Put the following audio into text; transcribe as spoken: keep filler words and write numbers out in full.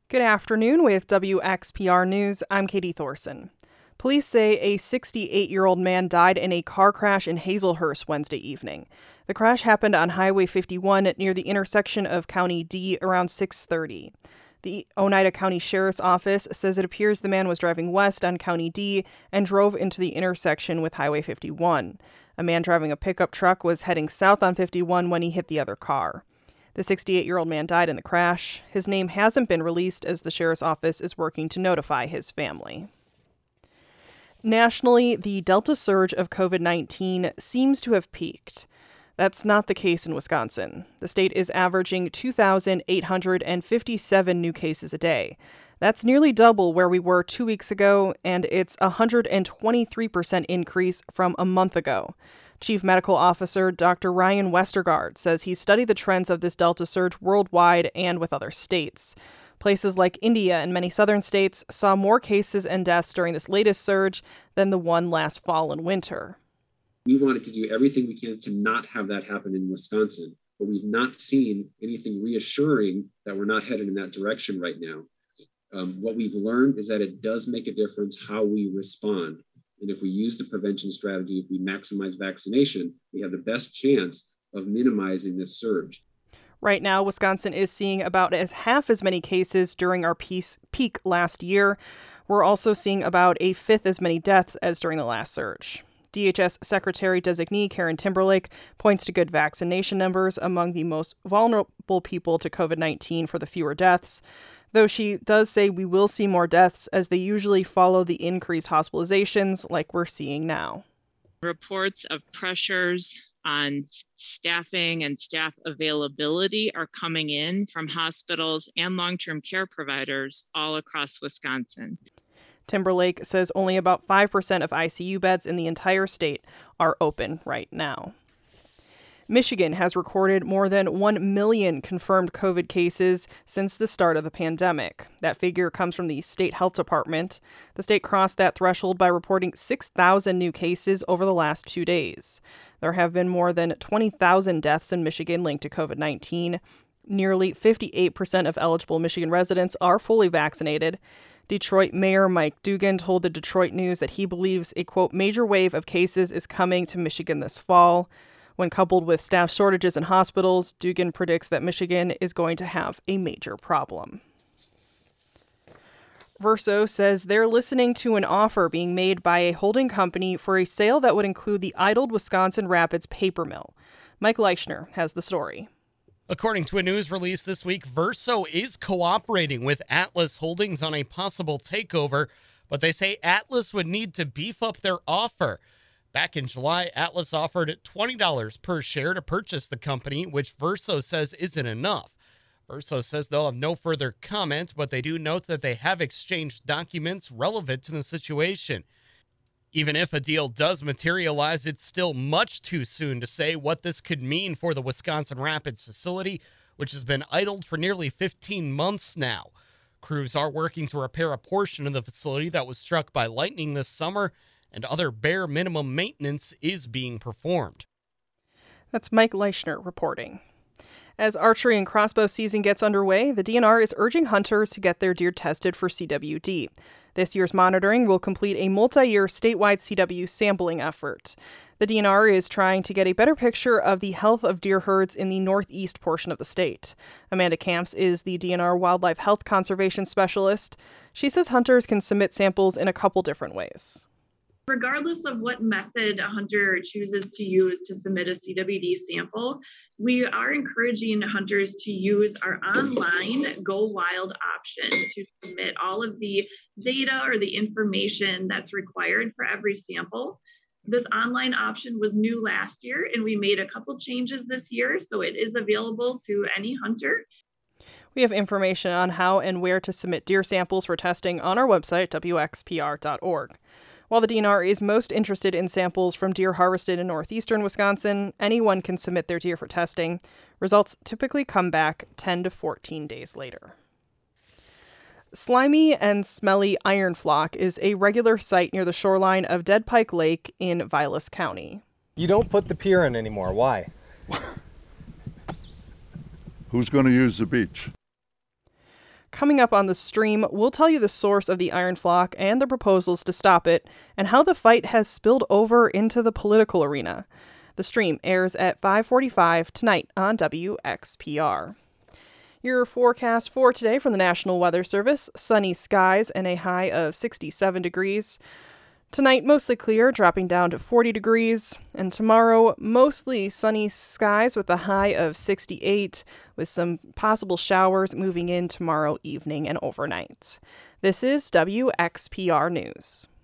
Good afternoon with W X P R News. I'm Katie Thorson. Police say a sixty-eight-year-old man died in a car crash in Hazelhurst Wednesday evening. The crash happened on Highway fifty-one near the intersection of County D around six thirty. The Oneida County Sheriff's Office says it appears the man was driving west on County D and drove into the intersection with Highway fifty-one. A man driving a pickup truck was heading south on fifty-one when he hit the other car. The sixty-eight-year-old man died in the crash. His name hasn't been released as the sheriff's office is working to notify his family. Nationally, the Delta surge of covid nineteen seems to have peaked. That's not the case in Wisconsin. The state is averaging two thousand eight hundred fifty-seven new cases a day. That's nearly double where we were two weeks ago, and it's a one hundred twenty-three percent increase from a month ago. Chief Medical Officer Doctor Ryan Westergaard says he studied the trends of this Delta surge worldwide and with other states. Places like India and many southern states saw more cases and deaths during this latest surge than the one last fall and winter. We wanted to do everything we can to not have that happen in Wisconsin, but we've not seen anything reassuring that we're not headed in that direction right now. Um, what we've learned is that it does make a difference how we respond. And if we use the prevention strategy, if we maximize vaccination, we have the best chance of minimizing this surge. Right now, Wisconsin is seeing about as half as many cases during our peak last year. We're also seeing about a fifth as many deaths as during the last surge. D H S Secretary Designee Karen Timberlake points to good vaccination numbers among the most vulnerable people to covid nineteen for the fewer deaths, though she does say we will see more deaths as they usually follow the increased hospitalizations like we're seeing now. Reports of pressures on staffing and staff availability are coming in from hospitals and long-term care providers all across Wisconsin. Timberlake says only about five percent of I C U beds in the entire state are open right now. Michigan has recorded more than one million confirmed COVID cases since the start of the pandemic. That figure comes from the state health department. The state crossed that threshold by reporting six thousand new cases over the last two days. There have been more than twenty thousand deaths in Michigan linked to covid nineteen. Nearly fifty-eight percent of eligible Michigan residents are fully vaccinated. Detroit Mayor Mike Duggan told the Detroit News that he believes a, quote, major wave of cases is coming to Michigan this fall. When coupled with staff shortages in hospitals, Duggan predicts that Michigan is going to have a major problem. Verso says they're listening to an offer being made by a holding company for a sale that would include the idled Wisconsin Rapids paper mill. Mike Leichner has the story. According to a news release this week, Verso is cooperating with Atlas Holdings on a possible takeover, but they say Atlas would need to beef up their offer. Back in July, Atlas offered twenty dollars per share to purchase the company, which Verso says isn't enough. Verso says they'll have no further comment, but they do note that they have exchanged documents relevant to the situation. Even if a deal does materialize, it's still much too soon to say what this could mean for the Wisconsin Rapids facility, which has been idled for nearly fifteen months now. Crews are working to repair a portion of the facility that was struck by lightning this summer, and other bare minimum maintenance is being performed. That's Mike Leichner reporting. As archery and crossbow season gets underway, the D N R is urging hunters to get their deer tested for C W D. This year's monitoring will complete a multi-year statewide C W sampling effort. The D N R is trying to get a better picture of the health of deer herds in the northeast portion of the state. Amanda Camps is the D N R Wildlife Health Conservation Specialist. She says hunters can submit samples in a couple different ways. Regardless of what method a hunter chooses to use to submit a C W D sample, we are encouraging hunters to use our online Go Wild option to submit all of the data or the information that's required for every sample. This online option was new last year, and we made a couple changes this year, so it is available to any hunter. We have information on how and where to submit deer samples for testing on our website, W X P R dot org. While the D N R is most interested in samples from deer harvested in northeastern Wisconsin, anyone can submit their deer for testing. Results typically come back ten to fourteen days later. Slimy and smelly iron flock is a regular sight near the shoreline of Dead Pike Lake in Vilas County. You don't put the pier in anymore. Why? Who's going to use the beach? Coming up on the stream, we'll tell you the source of the Iron Flock and the proposals to stop it, and how the fight has spilled over into the political arena. The stream airs at five forty-five tonight on W X P R. Your forecast for today from the National Weather Service: sunny skies and a high of sixty-seven degrees. Tonight, mostly clear, dropping down to forty degrees. And tomorrow, mostly sunny skies with a high of sixty-eight, with some possible showers moving in tomorrow evening and overnight. This is W X P R News.